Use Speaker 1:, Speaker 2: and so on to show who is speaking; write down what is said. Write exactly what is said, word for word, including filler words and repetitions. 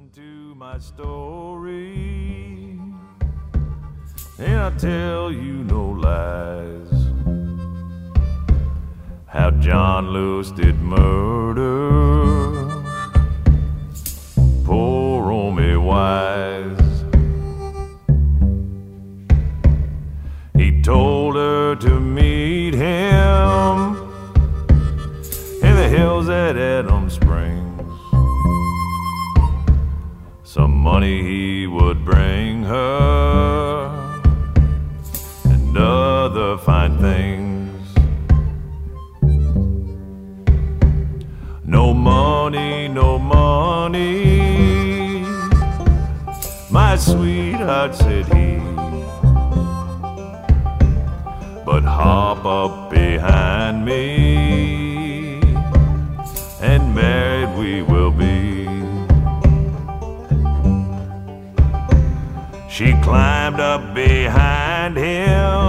Speaker 1: listen to my story, and I tell you no lies. How John Lewis did murder poor Romy Wise. He told her to meet him in the hills at Adams Springs. Some money he would bring her and other fine things. No money, no money, my sweetheart, said he, but hop up behind me and married we will be. She climbed up behind him